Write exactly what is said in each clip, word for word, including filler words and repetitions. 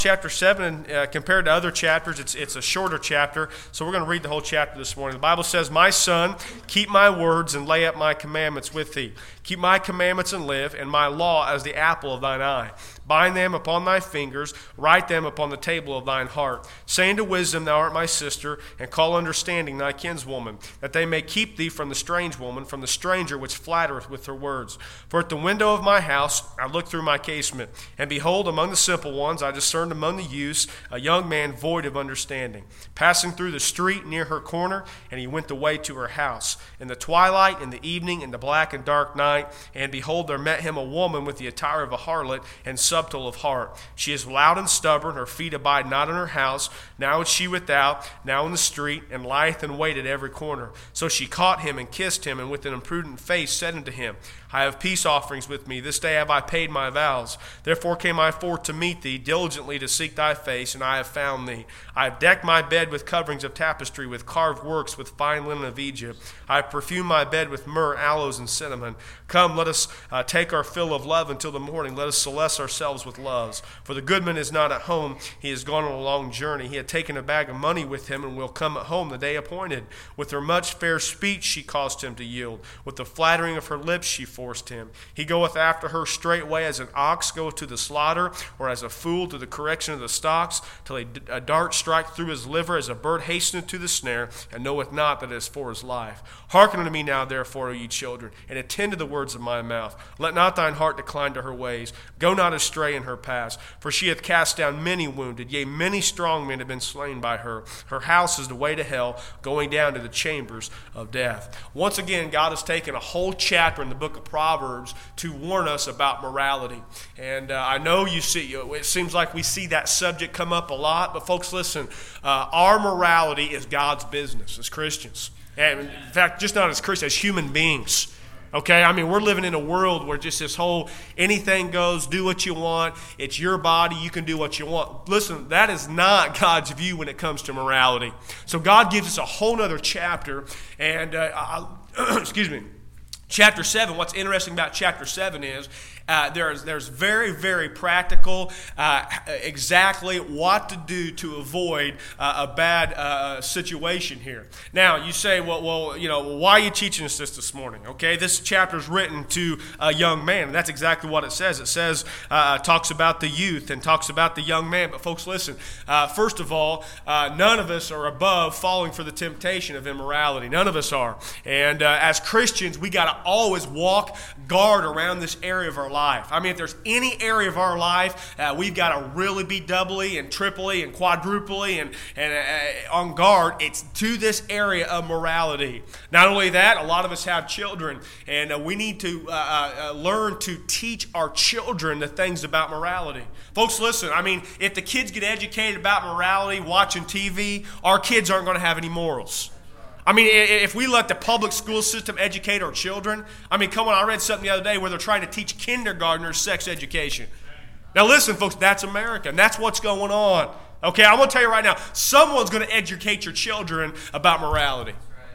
Chapter seven, uh, compared to other chapters, it's it's a shorter chapter, so we're going to read the whole chapter this morning. The Bible says, "My son, keep my words and lay up my commandments with thee. Keep my commandments and live, and my law as the apple of thine eye. Bind them upon thy fingers, write them upon the table of thine heart. Say unto wisdom, thou art my sister, and call understanding thy kinswoman, that they may keep thee from the strange woman, from the stranger which flattereth with her words. For at the window of my house I looked through my casement, and behold, among the simple ones I discerned among the youths a young man void of understanding, passing through the street near her corner, and he went the way to her house. In the twilight, in the evening, in the black and dark night, and behold, there met him a woman with the attire of a harlot, and subtle of heart. She is loud and stubborn, her feet abide not in her house. Now is she without, now in the street, and lieth in wait at every corner. So she caught him and kissed him, and with an imprudent face said unto him, I have peace offerings with me. This day have I paid my vows. Therefore came I forth to meet thee, diligently to seek thy face, and I have found thee. I have decked my bed with coverings of tapestry, with carved works, with fine linen of Egypt. I have perfumed my bed with myrrh, aloes, and cinnamon. Come, let us uh, take our fill of love until the morning. Let us celeste ourselves with loves. For the goodman is not at home. He has gone on a long journey. He had taken a bag of money with him, and will come at home the day appointed. With her much fair speech she caused him to yield. With the flattering of her lips she forced him. He goeth after her straightway as an ox goeth to the slaughter, or as a fool to the correction of the stocks, till a, a dart strike through his liver, as a bird hasteneth to the snare, and knoweth not that it is for his life. Hearken unto me now, therefore, O ye children, and attend to the words of my mouth. Let not thine heart decline to her ways. Go not astray in her paths, for she hath cast down many wounded, yea, many strong men have been slain by her. Her house is the way to hell, going down to the chambers of death. Once again, God has taken a whole chapter in the book of Proverbs to warn us about morality. And uh, I know you see, it seems like we see that subject come up a lot, but folks, listen, uh, our morality is God's business as Christians. And in fact, just not as Christians, as human beings. Okay, I mean, we're living in a world where just this whole anything goes, do what you want, it's your body, you can do what you want. Listen, that is not God's view when it comes to morality. So God gives us a whole other chapter, and, uh, I, excuse me, chapter seven, what's interesting about chapter seven is uh, there's, there's very, very practical, uh, exactly what to do to avoid uh, a bad uh, situation here. Now, you say, well, well, you know, why are you teaching us this this morning? Okay, this chapter is written to a young man, and that's exactly what it says. It says, uh, talks about the youth and talks about the young man. But folks, listen, uh, first of all, uh, none of us are above falling for the temptation of immorality. None of us are. And uh, as Christians, we got to always walk guard around this area of our life. I mean, if there's any area of our life, uh, we've got to really be doubly and triply and quadruply and, and uh, on guard. It's to this area of morality. Not only that, a lot of us have children, and uh, we need to uh, uh, learn to teach our children the things about morality. Folks, listen, I mean, if the kids get educated about morality watching T V, our kids aren't going to have any morals. I mean, if we let the public school system educate our children, I mean, come on, I read something the other day where they're trying to teach kindergartners sex education. Now listen, folks, that's America, and that's what's going on. Okay, I'm going to tell you right now, someone's going to educate your children about morality.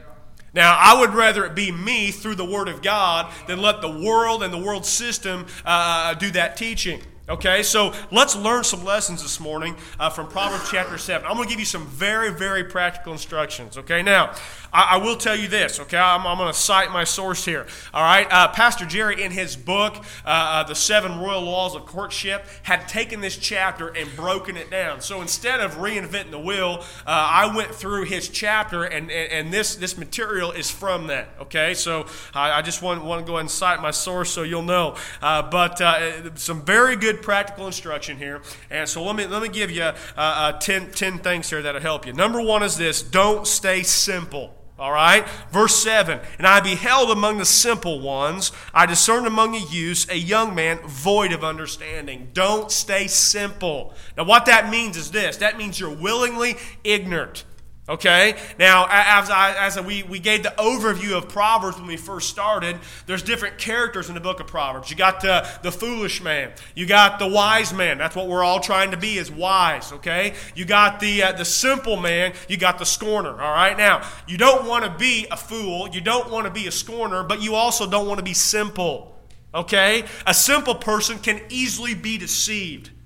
Now, I would rather it be me through the Word of God than let the world and the world system uh, do that teaching. Okay, so let's learn some lessons this morning uh, from Proverbs chapter seven. I'm going to give you some very, very practical instructions. Okay, now, I, I will tell you this, okay? I'm, I'm going to cite my source here. All right, uh, Pastor Jerry, in his book, uh, uh, The Seven Royal Laws of Courtship, had taken this chapter and broken it down. So instead of reinventing the wheel, uh, I went through his chapter, and, and, and this, this material is from that. Okay, so I, I just want, want to go ahead and cite my source so you'll know. Uh, but uh, some very good practical instruction here, and so let me let me give you uh, uh, ten, ten things here that'll help you. Number one is this: don't stay simple. All right, verse seven. And I beheld among the simple ones, I discerned among the youths a young man void of understanding. Don't stay simple. Now, what that means is this: that means you're willingly ignorant. Okay, now as, I, as we, we gave the overview of Proverbs when we first started, there's different characters in the book of Proverbs. You got the, the foolish man. You got the wise man. That's what we're all trying to be, is wise, okay? You got the, uh, the simple man. You got the scorner, all right? Now, you don't want to be a fool. You don't want to be a scorner, but you also don't want to be simple, okay? A simple person can easily be deceived.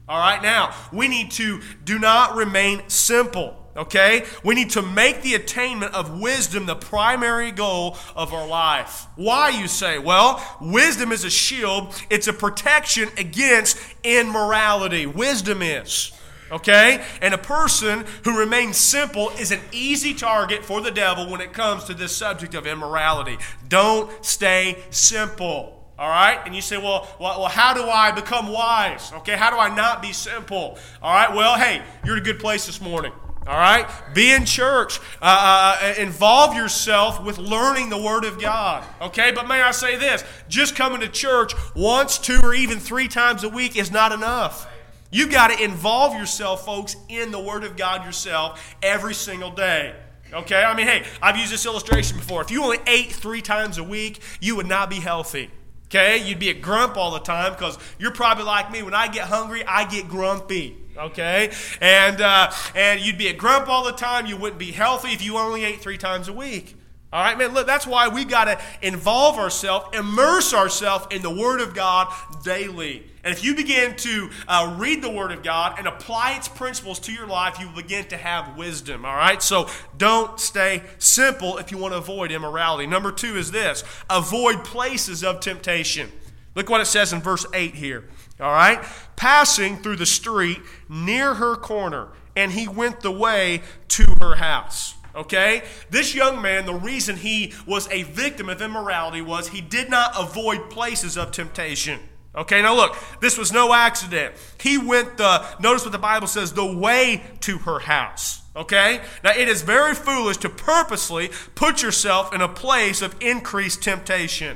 All right, now, we need to do not remain simple. Okay? We need to make the attainment of wisdom the primary goal of our life. Why, you say? Well, wisdom is a shield. It's a protection against immorality. Wisdom is. Okay? And a person who remains simple is an easy target for the devil when it comes to this subject of immorality. Don't stay simple. All right? And you say, well, well, how do I become wise? Okay, how do I not be simple? All right, well, hey, you're in a good place this morning. All right? Be in church. Uh, uh, involve yourself with learning the Word of God. Okay? But may I say this, just coming to church once, two, or even three times a week is not enough. You've got to involve yourself, folks, in the Word of God yourself every single day. Okay? I mean, hey, I've used this illustration before. If you only ate three times a week, you would not be healthy. Okay? You'd be a grump all the time because you're probably like me. When I get hungry, I get grumpy. Okay? And uh, and you'd be a grump all the time. You wouldn't be healthy if you only ate three times a week. All right, man, look, that's why we got to involve ourselves, immerse ourselves in the Word of God daily. And if you begin to uh, read the Word of God and apply its principles to your life, you will begin to have wisdom, all right? So don't stay simple if you want to avoid immorality. Number two is this, avoid places of temptation. Look what it says in verse eight here, all right? Passing through the street near her corner, and he went the way to her house. Okay? This young man, the reason he was a victim of immorality was he did not avoid places of temptation. Okay, now look, this was no accident. He went the, notice what the Bible says, the way to her house. Okay? Now it is very foolish to purposely put yourself in a place of increased temptation.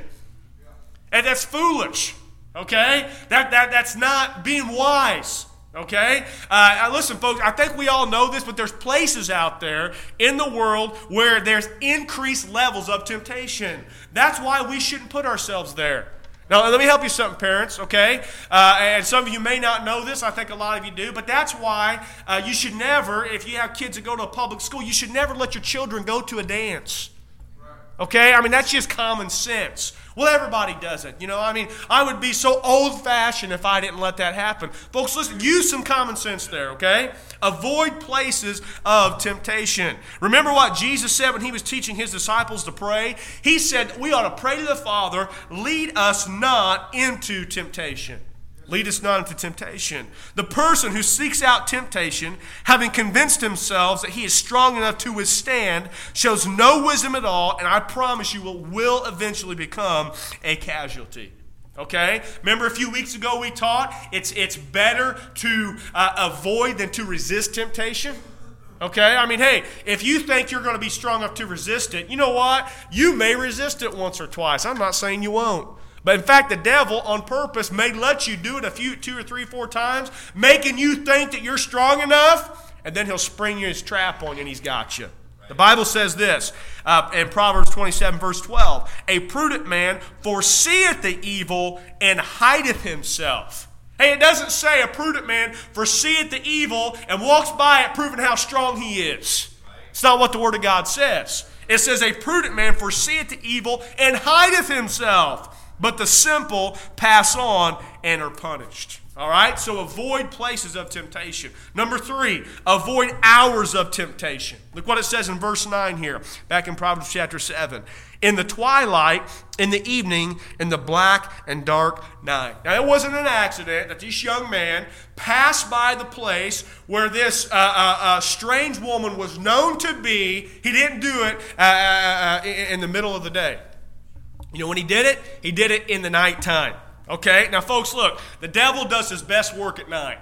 And that's foolish. Okay? That, that, that's not being wise. Okay? Uh, listen, folks, I think we all know this, but there's places out there in the world where there's increased levels of temptation. That's why we shouldn't put ourselves there. Now, let me help you something, parents, okay? Uh, and some of you may not know this. I think a lot of you do. But that's why uh, you should never, if you have kids that go to a public school, you should never let your children go to a dance. Okay? I mean, that's just common sense. Well, everybody does it. You know, I mean, I would be so old-fashioned if I didn't let that happen. Folks, listen, use some common sense there, okay? Avoid places of temptation. Remember what Jesus said when he was teaching his disciples to pray? He said, we ought to pray to the Father, lead us not into temptation. Lead us not into temptation. The person who seeks out temptation, having convinced themselves that he is strong enough to withstand, shows no wisdom at all, and I promise you will, will eventually become a casualty. Okay? Remember a few weeks ago we taught it's, it's better to uh, avoid than to resist temptation? Okay? I mean, hey, if you think you're going to be strong enough to resist it, you know what? You may resist it once or twice. I'm not saying you won't. But in fact, the devil on purpose may let you do it a few, two or three, four times, making you think that you're strong enough, and then he'll spring his trap on you and he's got you. The Bible says this uh, in Proverbs twenty-seven, verse twelve, a prudent man foreseeth the evil and hideth himself. Hey, it doesn't say a prudent man foreseeth the evil and walks by it proving how strong he is. It's not what the Word of God says. It says a prudent man foreseeth the evil and hideth himself. But the simple pass on and are punished. All right? So avoid places of temptation. Number three, avoid hours of temptation. Look what it says in verse nine here, back in Proverbs chapter seven. In the twilight, in the evening, in the black and dark night. Now, it wasn't an accident that this young man passed by the place where this uh, uh, uh, strange woman was known to be. He didn't do it uh, uh, uh, in the middle of the day. You know, when he did it, he did it in the nighttime. Okay? Now, folks, look, the devil does his best work at night.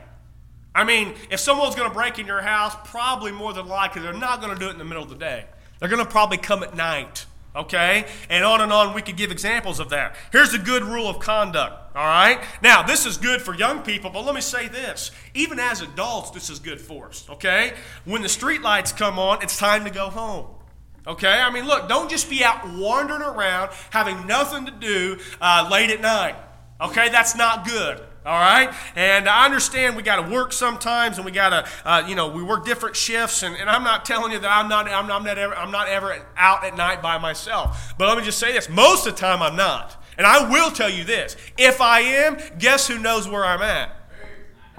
I mean, if someone's going to break in your house, probably more than likely they're not going to do it in the middle of the day. They're going to probably come at night. Okay? And on and on, we could give examples of that. Here's a good rule of conduct. All right? Now, this is good for young people, but let me say this. Even as adults, this is good for us. Okay? When the street lights come on, it's time to go home. Okay? I mean, look, don't just be out wandering around having nothing to do uh, late at night. Okay? That's not good. All right? And I understand we got to work sometimes, and we got to, uh, you know, we work different shifts, and, and I'm not telling you that I'm not, I'm, I'm, not ever, I'm not ever out at night by myself. But let me just say this. Most of the time, I'm not. And I will tell you this. If I am, guess who knows where I'm at?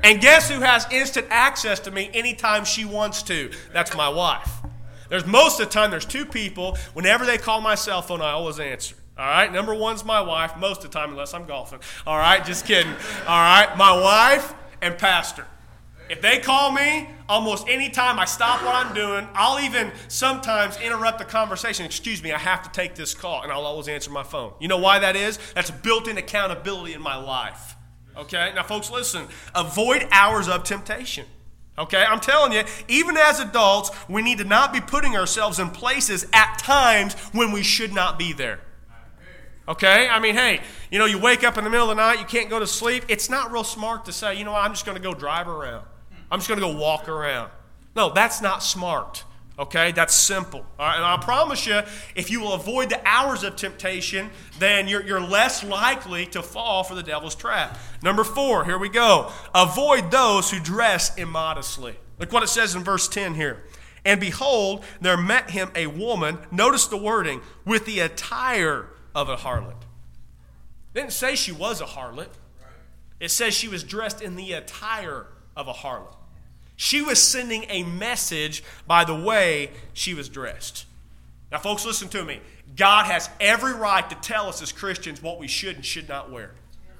And guess who has instant access to me anytime she wants to? That's my wife. There's most of the time, there's two people. Whenever they call my cell phone, I always answer. All right? Number one's my wife, most of the time, unless I'm golfing. All right? Just kidding. All right? My wife and pastor. If they call me, almost any time I stop what I'm doing, I'll even sometimes interrupt the conversation. Excuse me, I have to take this call, and I'll always answer my phone. You know why that is? That's built-in accountability in my life. Okay? Now, folks, listen. Avoid hours of temptation. Okay? I'm telling you, even as adults, we need to not be putting ourselves in places at times when we should not be there. Okay? I mean, hey, you know, you wake up in the middle of the night, you can't go to sleep. It's not real smart to say, you know what, I'm just going to go drive around. I'm just going to go walk around. No, that's not smart. Okay? That's simple. All right? And I promise you, if you will avoid the hours of temptation, then you're, you're less likely to fall for the devil's trap. Number four, here we go. Avoid those who dress immodestly. Look what it says in verse ten here. And behold, there met him a woman, notice the wording, with the attire of a harlot. It didn't say she was a harlot. It says she was dressed in the attire of a harlot. She was sending a message by the way she was dressed. Now, folks, listen to me. God has every right to tell us as Christians what we should and should not wear.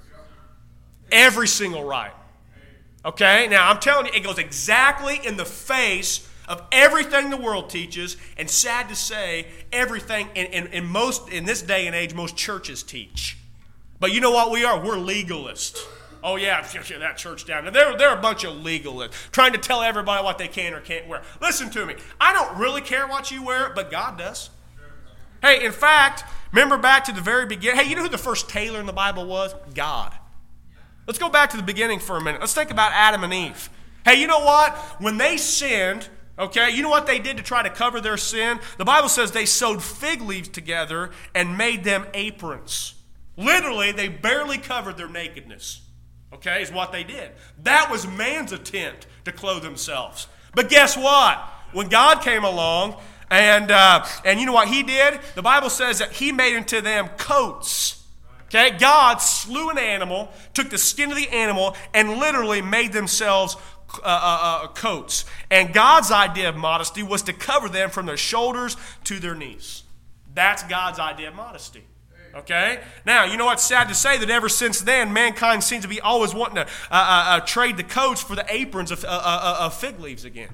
Every single right. Okay? Now, I'm telling you, it goes exactly in the face of everything the world teaches, and sad to say, everything in, in, in most in this day and age, most churches teach. But you know what we are? We're legalists. Oh, yeah, that church down there. They're, they're a bunch of legalists trying to tell everybody what they can or can't wear. Listen to me. I don't really care what you wear, but God does. Hey, in fact, remember back to the very beginning. Hey, you know who the first tailor in the Bible was? God. Let's go back to the beginning for a minute. Let's think about Adam and Eve. Hey, you know what? When they sinned, okay, you know what they did to try to cover their sin? The Bible says they sewed fig leaves together and made them aprons. Literally, they barely covered their nakedness. Okay, is what they did. That was man's attempt to clothe themselves. But guess what? When God came along, and uh, and you know what he did? The Bible says that he made into them coats. Okay, God slew an animal, took the skin of the animal, and literally made themselves uh, uh, uh, coats. And God's idea of modesty was to cover them from their shoulders to their knees. That's God's idea of modesty. Okay? Now, you know what's sad to say? That ever since then, mankind seems to be always wanting to uh, uh, uh, trade the coats for the aprons of, uh, uh, of fig leaves again.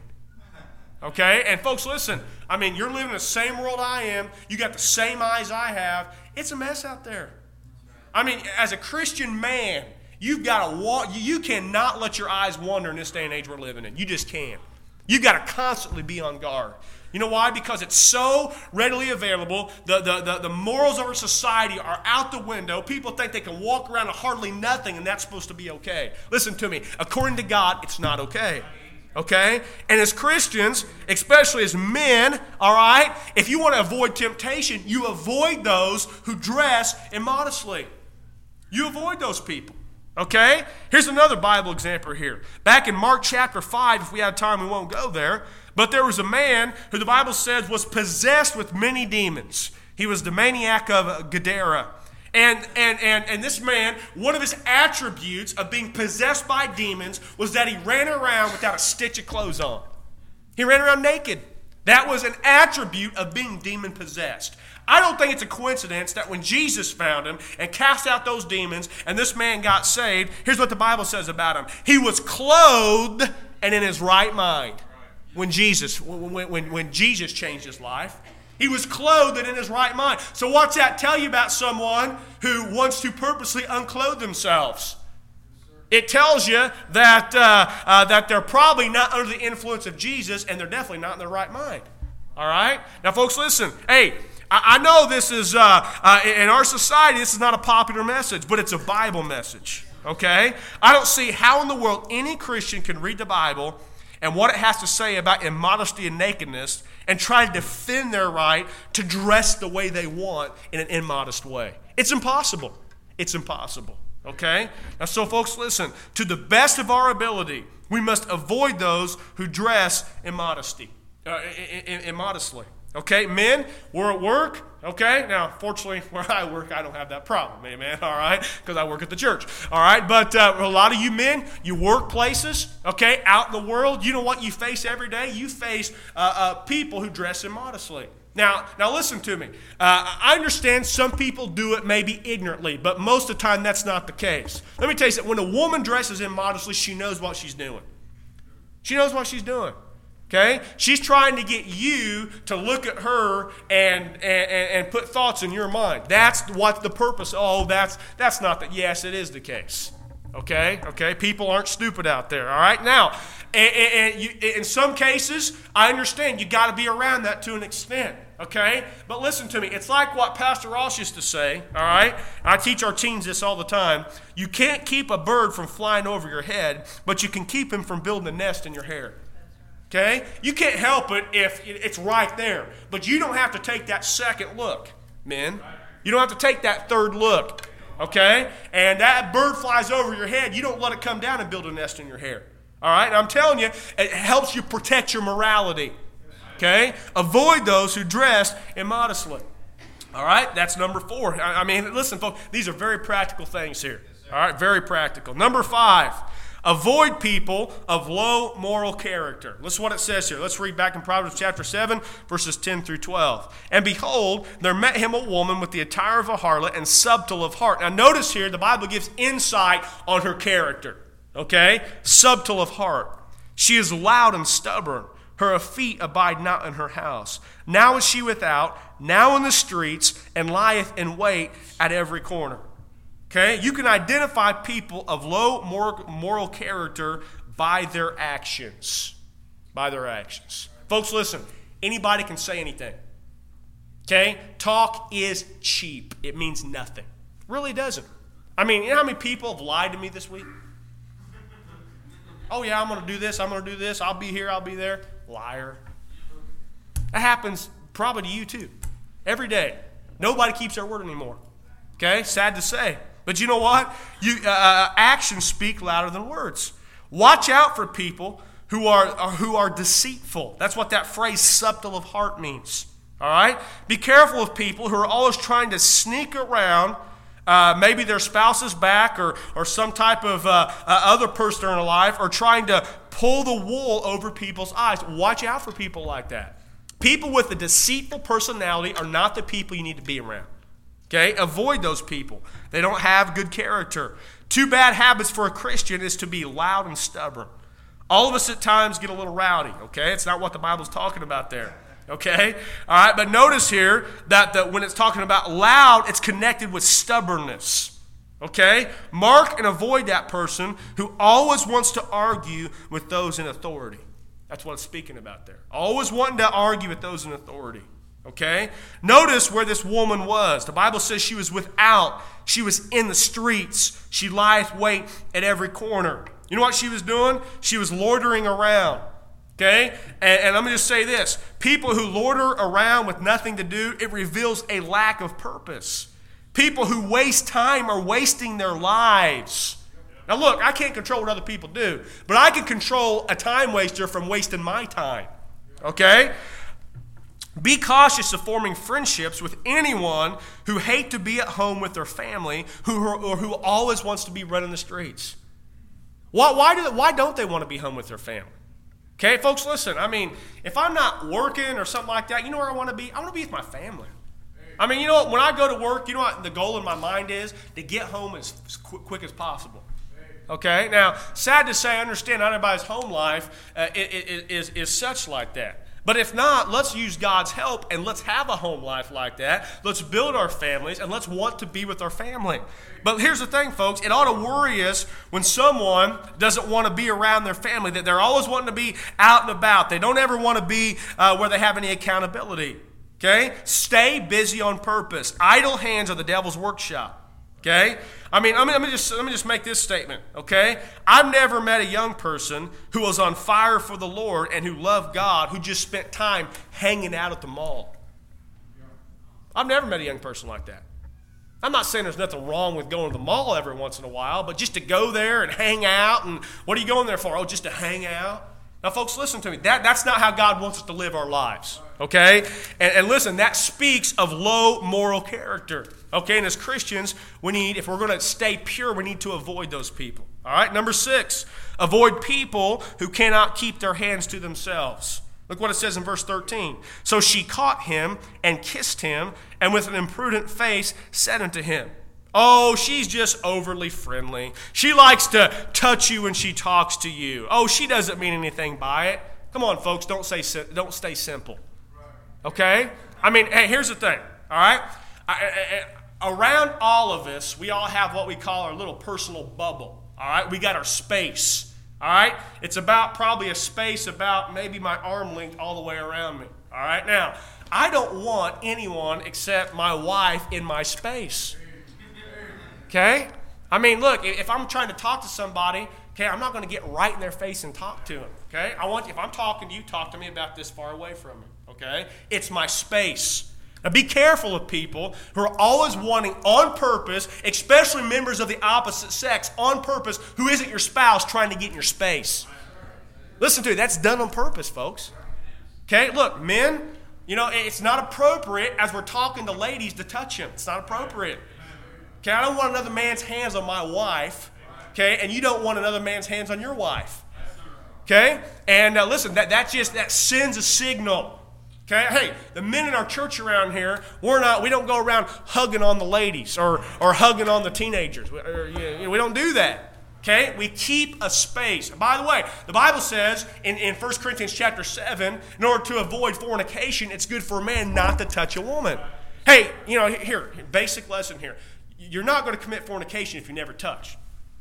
Okay? And folks, listen. I mean, you're living in the same world I am. You got the same eyes I have. It's a mess out there. I mean, as a Christian man, you've got to walk. You cannot let your eyes wander in this day and age we're living in. You just can't. You've got to constantly be on guard. You know why? Because it's so readily available. The, the, the, the morals of our society are out the window. People think they can walk around with hardly nothing, and that's supposed to be okay. Listen to me. According to God, it's not okay. Okay? And as Christians, especially as men, all right, if you want to avoid temptation, you avoid those who dress immodestly. You avoid those people. Okay? Here's another Bible example here. Back in Mark chapter five, if we had time, we won't go there. But there was a man who the Bible says was possessed with many demons. He was the maniac of Gadara. And, and, and, and this man, one of his attributes of being possessed by demons was that he ran around without a stitch of clothes on. He ran around naked. That was an attribute of being demon-possessed. I don't think it's a coincidence that when Jesus found him and cast out those demons and this man got saved, here's what the Bible says about him. He was clothed and in his right mind. When Jesus, when, when, when Jesus changed his life, he was clothed and in his right mind. So what's that tell you about someone who wants to purposely unclothe themselves? It tells you that uh, uh, that they're probably not under the influence of Jesus, and they're definitely not in their right mind. All right? Now, folks, listen. Hey, I, I know this is, uh, uh, in our society, this is not a popular message, but it's a Bible message. Okay? I don't see how in the world any Christian can read the Bible and what it has to say about immodesty and nakedness and try to defend their right to dress the way they want in an immodest way. It's impossible. It's impossible. Okay? Now, so folks, listen. To the best of our ability, we must avoid those who dress immodesty, uh, immodestly. Okay, men, we're at work. Okay, now, fortunately, where I work, I don't have that problem, amen, all right, because I work at the church, all right, but uh, a lot of you men, you work places, okay, out in the world, you know what you face every day? You face uh, uh, people who dress immodestly. Now, now listen to me. Uh, I understand some people do it maybe ignorantly, but most of the time that's not the case. Let me tell you something. When a woman dresses immodestly, she knows what she's doing. She knows what she's doing. Okay? She's trying to get you to look at her and, and, and put thoughts in your mind. That's what the purpose. Oh, that's that's not that. Yes, it is the case. Okay? Okay? People aren't stupid out there. All right? Now, and, and, and you, in some cases, I understand you got to be around that to an extent. Okay? But listen to me. It's like what Pastor Ross used to say. All right? I teach our teens this all the time. You can't keep a bird from flying over your head, but you can keep him from building a nest in your hair. Okay? You can't help it if it's right there. But you don't have to take that second look, men. You don't have to take that third look. Okay? And that bird flies over your head. You don't let it come down and build a nest in your hair. All right? And I'm telling you, it helps you protect your morality. Okay? Avoid those who dress immodestly. All right? That's number four. I mean, listen, folks, these are very practical things here. All right? Very practical. Number five. Avoid people of low moral character. Listen to what it says here. Let's read back in Proverbs chapter seven, verses ten through twelve. And behold, there met him a woman with the attire of a harlot and subtle of heart. Now notice here, the Bible gives insight on her character. Okay? Subtle of heart. She is loud and stubborn. Her feet abide not in her house. Now is she without, now in the streets, and lieth in wait at every corner. Okay, you can identify people of low moral, moral character by their actions. By their actions. Folks, listen, anybody can say anything. Okay, talk is cheap. It means nothing. It really doesn't. I mean, you know how many people have lied to me this week? Oh yeah, I'm going to do this, I'm going to do this, I'll be here, I'll be there. Liar. That happens probably to you too. Every day. Nobody keeps their word anymore. Okay, sad to say. But you know what? You, uh, actions speak louder than words. Watch out for people who are, uh, who are deceitful. That's what that phrase subtle of heart means. All right? Be careful of people who are always trying to sneak around uh, maybe their spouse's back or, or some type of uh, uh, other person in their life, or trying to pull the wool over people's eyes. Watch out for people like that. People with a deceitful personality are not the people you need to be around. Okay, avoid those people. They don't have good character. Two bad habits for a Christian is to be loud and stubborn. All of us at times get a little rowdy, okay? It's not what the Bible's talking about there, okay? All right, but notice here that the, when it's talking about loud, it's connected with stubbornness, okay? Mark and avoid that person who always wants to argue with those in authority. That's what it's speaking about there. Always wanting to argue with those in authority. Okay? Notice where this woman was. The Bible says she was without. She was in the streets. She lieth wait at every corner. You know what she was doing? She was loitering around. Okay? And, and let me just say this. People who loiter around with nothing to do, it reveals a lack of purpose. People who waste time are wasting their lives. Now look, I can't control what other people do, but I can control a time waster from wasting my time. Okay? Be cautious of forming friendships with anyone who hate to be at home with their family, who or who always wants to be running the streets. Why, why, do they, why don't they want to be home with their family? Okay, folks, listen. I mean, if I'm not working or something like that, you know where I want to be? I want to be with my family. I mean, you know what? When I go to work, you know what the goal in my mind is? To get home as quick, quick as possible. Okay? Now, sad to say, I understand not everybody's home life uh, is, is, is such like that. But if not, let's use God's help and let's have a home life like that. Let's build our families and let's want to be with our family. But here's the thing, folks. It ought to worry us when someone doesn't want to be around their family, that they're always wanting to be out and about. They don't ever want to be uh, where they have any accountability. Okay? Stay busy on purpose. Idle hands are the devil's workshop. Okay? I mean, let me, let me just let me just make this statement, okay? I've never met a young person who was on fire for the Lord and who loved God, who just spent time hanging out at the mall. I've never met a young person like that. I'm not saying there's nothing wrong with going to the mall every once in a while, but just to go there and hang out, and what are you going there for? Oh, just to hang out? Now, folks, listen to me. That, that's not how God wants us to live our lives, okay? And, and listen, that speaks of low moral character, okay? And as Christians, we need, if we're going to stay pure, we need to avoid those people, all right? Number six, avoid people who cannot keep their hands to themselves. Look what it says in verse thirteen. So she caught him and kissed him, and with an imprudent face said unto him, oh, she's just overly friendly. She likes to touch you when she talks to you. Oh, she doesn't mean anything by it. Come on, folks, don't say don't stay simple. Okay? I mean, hey, here's the thing, all right? I, I, I, around all of us, we all have what we call our little personal bubble, all right? We got our space, all right? It's about probably a space about maybe my arm length all the way around me, all right? Now, I don't want anyone except my wife in my space. Okay? I mean, look, if I'm trying to talk to somebody, okay, I'm not going to get right in their face and talk to them, okay? I want, if I'm talking to you, talk to me about this far away from me, okay? It's my space. Now, be careful of people who are always wanting on purpose, especially members of the opposite sex, on purpose, who isn't your spouse, trying to get in your space. Listen to me, that's done on purpose, folks. Okay? Look, men, you know, it's not appropriate as we're talking to ladies to touch them. It's not appropriate. Okay, I don't want another man's hands on my wife, okay, and you don't want another man's hands on your wife, okay? And uh, listen, that, that just, that sends a signal, okay? Hey, the men in our church around here, we're not, we don't go around hugging on the ladies or, or hugging on the teenagers. We, or, you know, we don't do that, okay? We keep a space. By the way, the Bible says in, in First Corinthians chapter seven, in order to avoid fornication, it's good for a man not to touch a woman. Hey, you know, here, basic lesson here. You're not going to commit fornication if you never touch.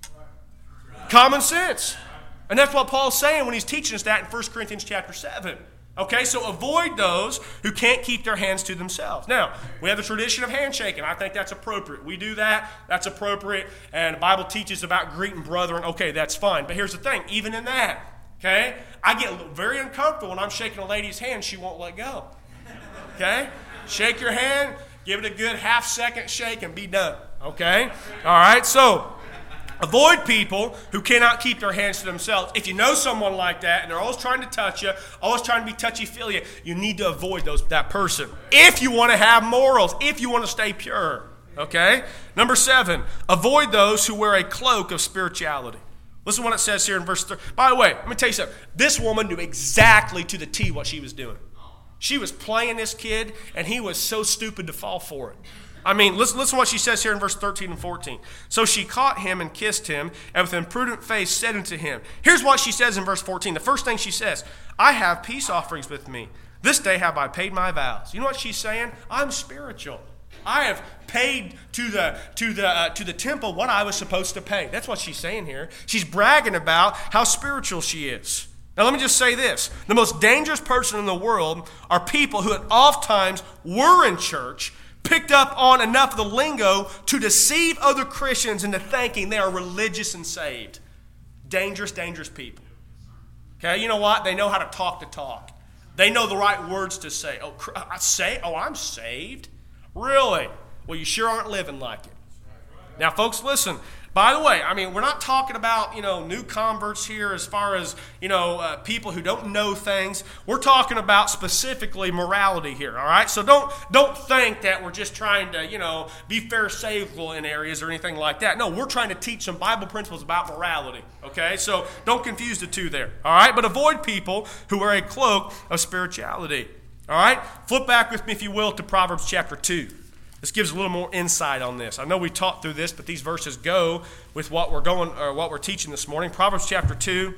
Common sense. And that's what Paul's saying when he's teaching us that in First Corinthians chapter seven. Okay, so avoid those who can't keep their hands to themselves. Now, we have the tradition of handshaking. I think that's appropriate. We do that. That's appropriate. And the Bible teaches about greeting brethren. Okay, that's fine. But here's the thing. Even in that, okay, I get very uncomfortable when I'm shaking a lady's hand. She won't let go. Okay? Shake your hand. Give it a good half second shake and be done. Okay? All right, so avoid people who cannot keep their hands to themselves. If you know someone like that and they're always trying to touch you, always trying to be touchy-feely, you need to avoid those that person if you want to have morals, if you want to stay pure. Okay? Number seven, avoid those who wear a cloak of spirituality. Listen to what it says here in verse three. By the way, let me tell you something. This woman knew exactly to the T what she was doing. She was playing this kid, and he was so stupid to fall for it. I mean, listen, listen to what she says here in verse thirteen and fourteen. So she caught him and kissed him, and with an imprudent face said unto him. Here's what she says in verse fourteen. The first thing she says, I have peace offerings with me. This day have I paid my vows. You know what she's saying? I'm spiritual. I have paid to the to the uh, to the temple what I was supposed to pay. That's what she's saying here. She's bragging about how spiritual she is. Now let me just say this. The most dangerous person in the world are people who at oft times were in church, picked up on enough of the lingo to deceive other Christians into thinking they are religious and saved. Dangerous, dangerous people. Okay, you know what? They know how to talk the talk. They know the right words to say. Oh, I say, oh, I'm saved? Really? Well, you sure aren't living like it. Now, folks, listen. By the way, I mean, we're not talking about, you know, new converts here as far as, you know, uh, people who don't know things. We're talking about specifically morality here, all right? So don't don't think that we're just trying to, you know, be pharisaical in areas or anything like that. No, we're trying to teach some Bible principles about morality, okay? So don't confuse the two there, all right? But avoid people who wear a cloak of spirituality, all right? Flip back with me, if you will, to Proverbs chapter two. This gives a little more insight on this. I know we taught through this, but these verses go with what we're going or what we're teaching this morning. Proverbs chapter two.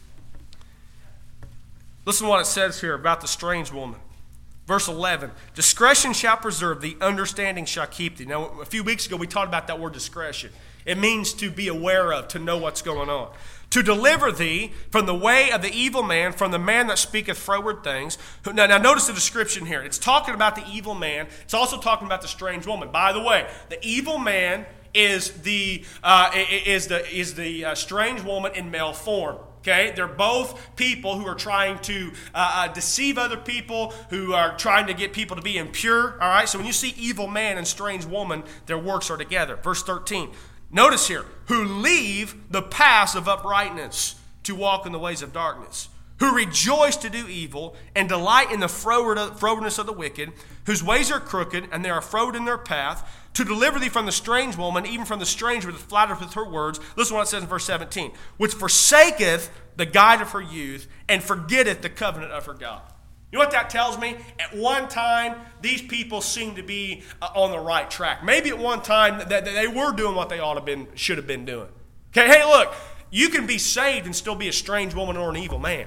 Listen to what it says here about the strange woman. Verse eleven. Discretion shall preserve thee, understanding shall keep thee. Now, a few weeks ago we talked about that word discretion. It means to be aware of, to know what's going on. To deliver thee from the way of the evil man, from the man that speaketh froward things. Now, now notice the description here. It's talking about the evil man. It's also talking about the strange woman. By the way, the evil man is the uh, is the is the uh, strange woman in male form. Okay, they're both people who are trying to uh, uh, deceive other people, who are trying to get people to be impure. All right, so when you see evil man and strange woman, their works are together. Verse thirteen. Notice here, who leave the paths of uprightness to walk in the ways of darkness, who rejoice to do evil and delight in the frowardness of the wicked, whose ways are crooked, and they are froward in their path, to deliver thee from the strange woman, even from the stranger that flattereth with her words. Listen to what it says in verse seventeen. Which forsaketh the guide of her youth, and forgetteth the covenant of her God. You know what that tells me? At one time, these people seem to be uh, on the right track. Maybe at one time that, that they were doing what they ought to have been, should have been doing. Okay, hey, look, you can be saved and still be a strange woman or an evil man.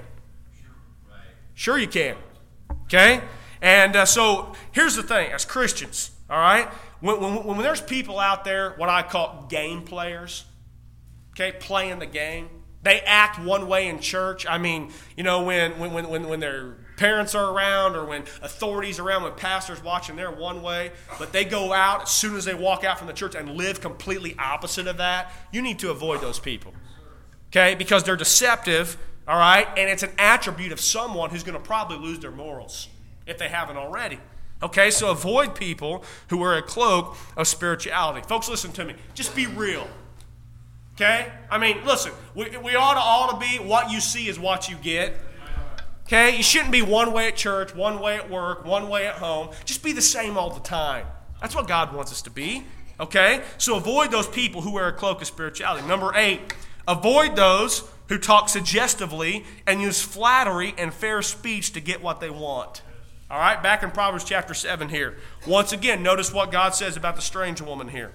Sure you can. Okay? And uh, so here's the thing, as Christians, all right, when, when, when there's people out there, what I call game players, okay, playing the game, they act one way in church. I mean, you know, when when when when their parents are around or when authorities are around, when pastors watching, they're one way, but they go out as soon as they walk out from the church and live completely opposite of that. You need to avoid those people, okay, because they're deceptive, all right, and it's an attribute of someone who's going to probably lose their morals if they haven't already. Okay, so avoid people who wear a cloak of spirituality. Folks, listen to me. Just be real. Okay? I mean, listen, we, we ought to all to be what you see is what you get. Okay? You shouldn't be one way at church, one way at work, one way at home. Just be the same all the time. That's what God wants us to be. Okay? So avoid those people who wear a cloak of spirituality. Number eight, avoid those who talk suggestively and use flattery and fair speech to get what they want. All right? Back in Proverbs chapter seven here. Once again, notice what God says about the strange woman here.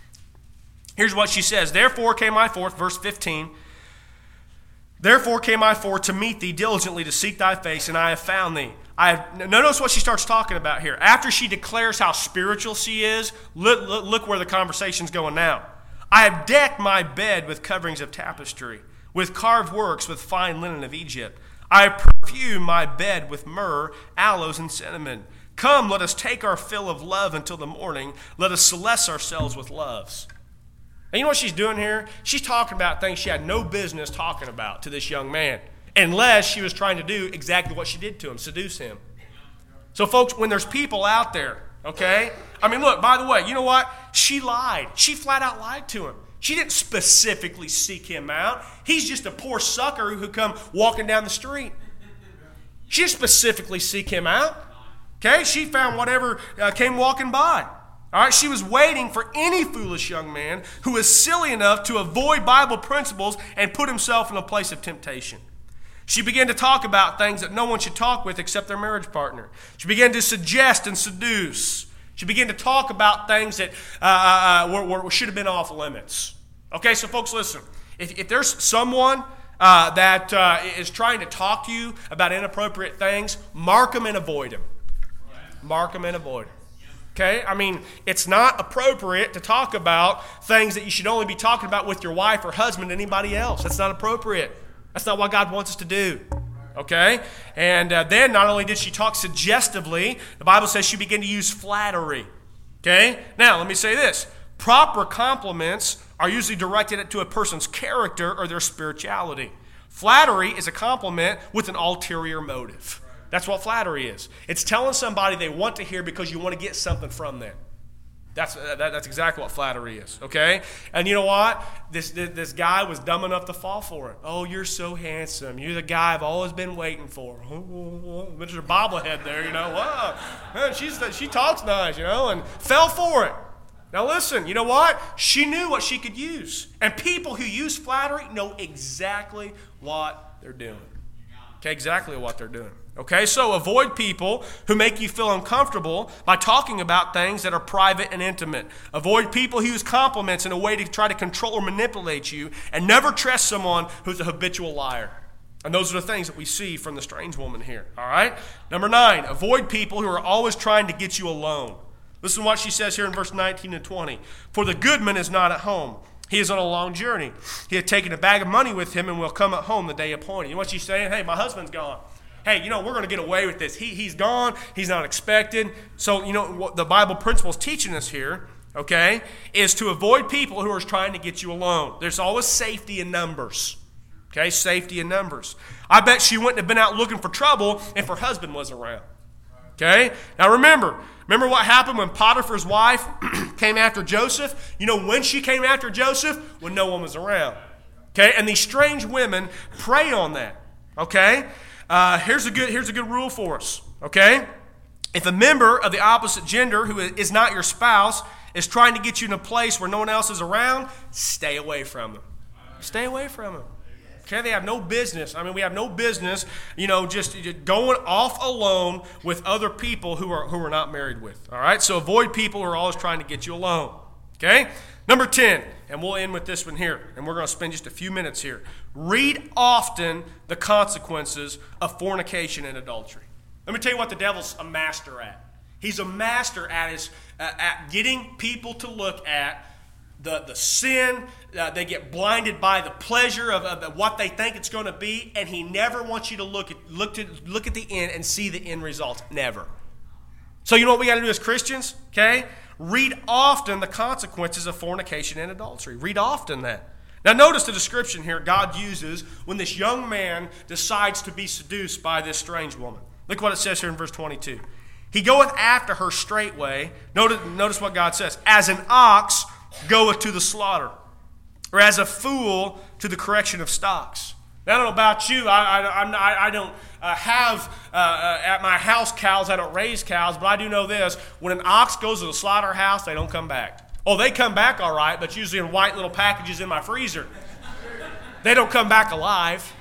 Here's what she says. Therefore came I forth, verse fifteen. Therefore came I forth to meet thee diligently, to seek thy face, and I have found thee. I have, notice what she starts talking about here. After she declares how spiritual she is, look, look, look where the conversation's going now. I have decked my bed with coverings of tapestry, with carved works, with fine linen of Egypt. I perfume my bed with myrrh, aloes, and cinnamon. Come, let us take our fill of love until the morning. Let us celeste ourselves with loves. And you know what she's doing here? She's talking about things she had no business talking about to this young man, unless she was trying to do exactly what she did to him, seduce him. So folks, when there's people out there, okay? I mean, look, by the way, you know what? She lied. She flat out lied to him. She didn't specifically seek him out. He's just a poor sucker who come walking down the street. She didn't specifically seek him out. Okay? She found whatever uh, came walking by. All right, she was waiting for any foolish young man who was silly enough to avoid Bible principles and put himself in a place of temptation. She began to talk about things that no one should talk with except their marriage partner. She began to suggest and seduce. She began to talk about things that uh, uh, were, were, should have been off limits. Okay, so folks, listen. If, if there's someone uh, that uh, is trying to talk to you about inappropriate things, mark them and avoid them. Mark them and avoid them. Okay? I mean, it's not appropriate to talk about things that you should only be talking about with your wife or husband, anybody else. That's not appropriate. That's not what God wants us to do. Okay? And uh, then not only did she talk suggestively, the Bible says she began to use flattery. Okay? Now, let me say this. Proper compliments are usually directed to a person's character or their spirituality. Flattery is a compliment with an ulterior motive. That's what flattery is. It's telling somebody they want to hear because you want to get something from them. That's that, that's exactly what flattery is, okay? And you know what? This, this this guy was dumb enough to fall for it. Oh, you're so handsome. You're the guy I've always been waiting for. Oh, Mister Bobblehead there, you know. Wow, man, she's she talks nice, you know, and fell for it. Now listen, you know what? She knew what she could use. And people who use flattery know exactly what they're doing. Okay, exactly what they're doing. Okay, so avoid people who make you feel uncomfortable by talking about things that are private and intimate. Avoid people who use compliments in a way to try to control or manipulate you. And never trust someone who's a habitual liar. And those are the things that we see from the strange woman here. All right? Number nine, avoid people who are always trying to get you alone. Listen to what she says here in verse nineteen and twenty. For the goodman is not at home. He is on a long journey. He had taken a bag of money with him and will come at home the day appointed. You know what she's saying? Hey, my husband's gone. Hey, you know, we're going to get away with this. He, he's gone. He's not expected. So, you know, what the Bible principle is teaching us here, okay, is to avoid people who are trying to get you alone. There's always safety in numbers. Okay, safety in numbers. I bet she wouldn't have been out looking for trouble if her husband was around. Okay? Now remember, remember what happened when Potiphar's wife came after Joseph? You know when she came after Joseph? When no one was around. Okay? And these strange women prey on that. Okay? uh, here's a good here's a good rule for us, okay? If a member of the opposite gender who is not your spouse is trying to get you in a place where no one else is around, stay away from them. Stay away from them. Okay, they have no business. I mean, we have no business, you know, just, just going off alone with other people who are who are not married with. All right, so avoid people who are always trying to get you alone. Okay, number ten, and we'll end with this one here, and we're going to spend just a few minutes here. Read often the consequences of fornication and adultery. Let me tell you what the devil's a master at. He's a master at his uh, at getting people to look at the the sin. Uh, they get blinded by the pleasure of, of what they think it's going to be, and he never wants you to look at look to look at the end and see the end result. Never. So you know what we got to do as Christians? Okay, read often the consequences of fornication and adultery. Read often that. Now notice the description here God uses when this young man decides to be seduced by this strange woman. Look what it says here in verse twenty-two. He goeth after her straightway. Notice, notice what God says. As an ox goeth to the slaughter, or as a fool to the correction of stocks. Now, I don't know about you. I, I, I'm not, I don't uh, have uh, uh, at my house cows. I don't raise cows, but I do know this. When an ox goes to the slaughterhouse, they don't come back. Oh, they come back all right, but usually in white little packages in my freezer. They don't come back alive.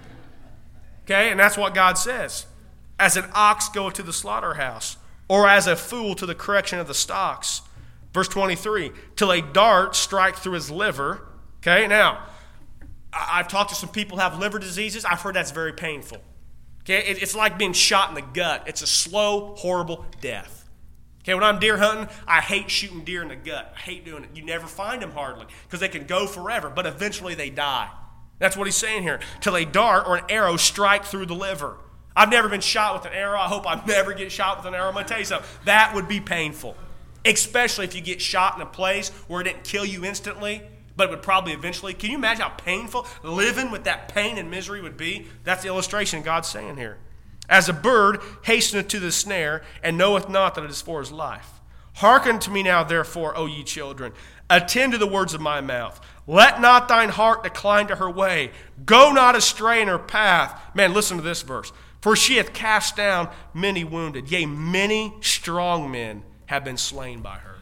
Okay, and that's what God says. As an ox goeth to the slaughterhouse, or as a fool to the correction of the stocks. Verse twenty-three, till a dart strike through his liver. Okay, now, I've talked to some people who have liver diseases. I've heard that's very painful. Okay, it's like being shot in the gut. It's a slow, horrible death. Okay, when I'm deer hunting, I hate shooting deer in the gut. I hate doing it. You never find them hardly because they can go forever, but eventually they die. That's what he's saying here. Till a dart or an arrow strike through the liver. I've never been shot with an arrow. I hope I never get shot with an arrow. I'm going to tell you something. That would be painful, especially if you get shot in a place where it didn't kill you instantly, but it would probably eventually. Can you imagine how painful living with that pain and misery would be? That's the illustration God's saying here. As a bird hasteneth to the snare, and knoweth not that it is for his life. Hearken to me now, therefore, O ye children. Attend to the words of my mouth. Let not thine heart decline to her way. Go not astray in her path. Man, listen to this verse. For she hath cast down many wounded. Yea, many strong men have been slain by her.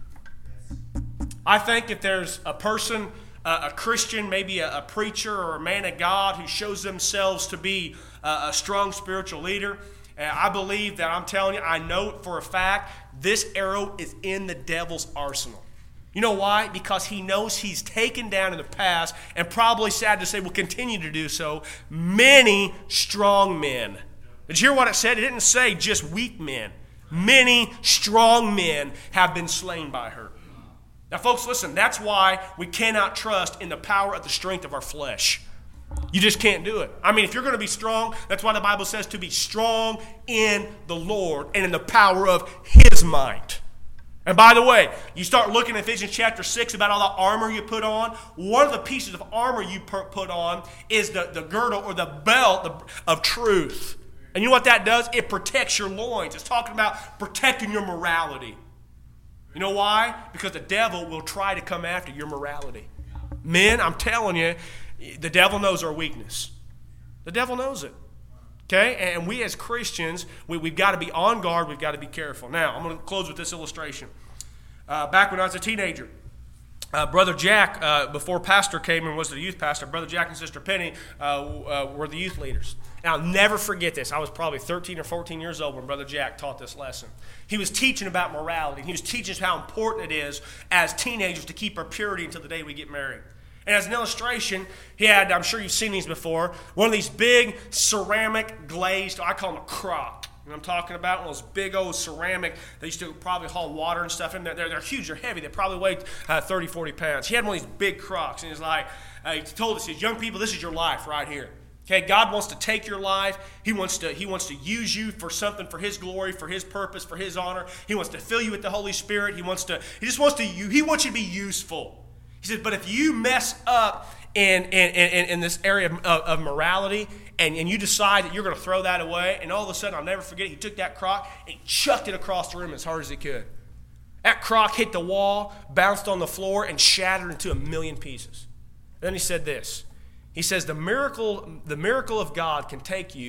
I think if there's a person, uh, a Christian, maybe a, a preacher or a man of God who shows themselves to be uh, a strong spiritual leader, uh, I believe that I'm telling you, I know for a fact, this arrow is in the devil's arsenal. You know why? Because he knows he's taken down in the past, and probably, sad to say, will continue to do so, many strong men. Did you hear what it said? It didn't say just weak men. Many strong men have been slain by her. Now, folks, listen, that's why we cannot trust in the power of the strength of our flesh. You just can't do it. I mean, if you're going to be strong, that's why the Bible says to be strong in the Lord and in the power of his might. And by the way, you start looking at Ephesians chapter six about all the armor you put on. One of the pieces of armor you put on is the, the girdle or the belt of truth. And you know what that does? It protects your loins. It's talking about protecting your morality. You know why? Because the devil will try to come after your morality. Men, I'm telling you, the devil knows our weakness. The devil knows it. Okay? And we as Christians, we, we've got to be on guard. We've got to be careful. Now, I'm going to close with this illustration. Uh, back when I was a teenager, uh, Brother Jack, uh, before Pastor came and was the youth pastor, Brother Jack and Sister Penny uh, uh, were the youth leaders. And I'll never forget this. I was probably thirteen or fourteen years old when Brother Jack taught this lesson. He was teaching about morality. He was teaching us how important it is as teenagers to keep our purity until the day we get married. And as an illustration, he had, I'm sure you've seen these before, one of these big ceramic glazed, I call them a crock. You know what I'm talking about? One of those big old ceramic, they used to probably haul water and stuff in there. They're, they're huge, they're heavy. They probably weighed uh, thirty, forty pounds. He had one of these big crocks, and he's like, uh, he told us, he says, young people, this is your life right here. Okay, God wants to take your life. He wants to, he wants to use you for something, for his glory, for his purpose, for his honor. He wants to fill you with the Holy Spirit. He wants to, he just wants to, he wants you to be useful. He said, but if you mess up in, in, in, in this area of, of morality and, and you decide that you're going to throw that away, and all of a sudden, I'll never forget, he took that crock and he chucked it across the room as hard as he could. That crock hit the wall, bounced on the floor, and shattered into a million pieces. Then he said this. He says, the miracle, the miracle of God can take you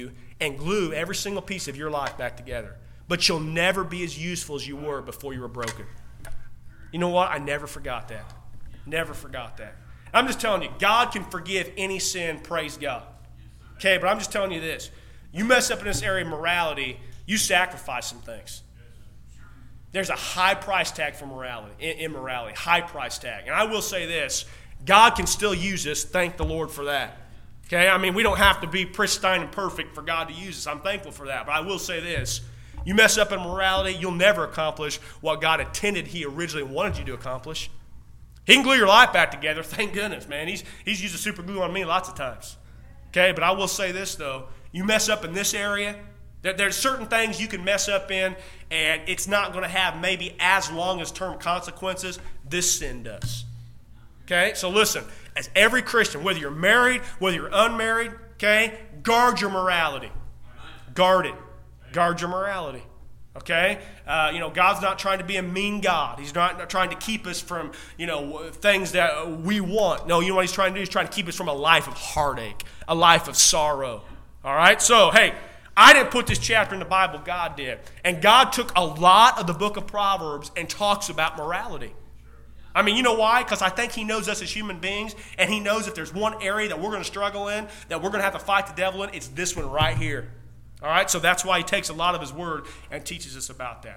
and glue every single piece of your life back together. But you'll never be as useful as you were before you were broken. You know what? I never forgot that. Never forgot that. I'm just telling you, God can forgive any sin, praise God. Okay, but I'm just telling you this. You mess up in this area of morality, you sacrifice some things. There's a high price tag for morality, immorality, high price tag. And I will say this, God can still use us, thank the Lord for that. Okay, I mean, we don't have to be pristine and perfect for God to use us. I'm thankful for that. But I will say this, you mess up in morality, you'll never accomplish what God intended He originally wanted you to accomplish. He can glue your life back together, thank goodness, man. He's, he's used a super glue on me lots of times. Okay, but I will say this, though. You mess up in this area, there, there's certain things you can mess up in, and it's not going to have maybe as long as term consequences. This sin does. Okay, so listen, as every Christian, whether you're married, whether you're unmarried, okay, guard your morality. Guard it. Guard your morality. Okay? Uh, you know, God's not trying to be a mean God. He's not, not trying to keep us from, you know, things that we want. No, you know what He's trying to do? He's trying to keep us from a life of heartache, a life of sorrow. All right? So, hey, I didn't put this chapter in the Bible. God did. And God took a lot of the book of Proverbs and talks about morality. I mean, you know why? Because I think He knows us as human beings, and He knows if there's one area that we're going to struggle in, that we're going to have to fight the devil in, it's this one right here. All right? So that's why He takes a lot of His word and teaches us about that.